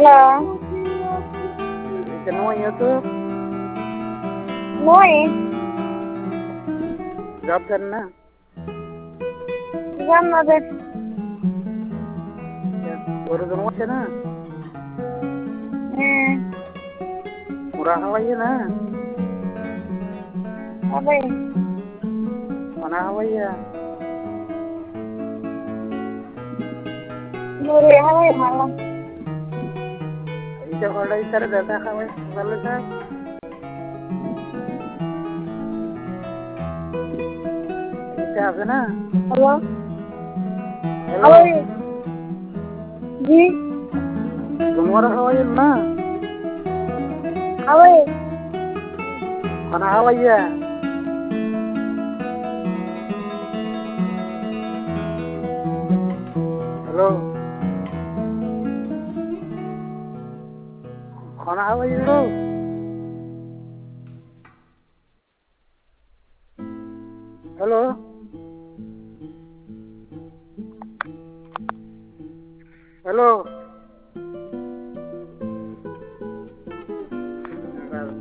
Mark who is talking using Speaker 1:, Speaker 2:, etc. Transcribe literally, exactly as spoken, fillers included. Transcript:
Speaker 1: Halo.
Speaker 2: Semuanya tuh
Speaker 1: Moi.
Speaker 2: job करना
Speaker 1: Jangan ada.
Speaker 2: ஒரு दोनों ना
Speaker 1: Hmm.
Speaker 2: murah aja na
Speaker 1: Apa ya?
Speaker 2: mana aja
Speaker 1: Muri apa ya malam?
Speaker 2: itu kalau itu ada data kawan kalau saya itu apa na
Speaker 1: Halo.
Speaker 2: hello
Speaker 1: Halo. Ji.
Speaker 2: दोनों aja na
Speaker 1: Apa ya?
Speaker 2: mana aja hello mana aja lo hello hello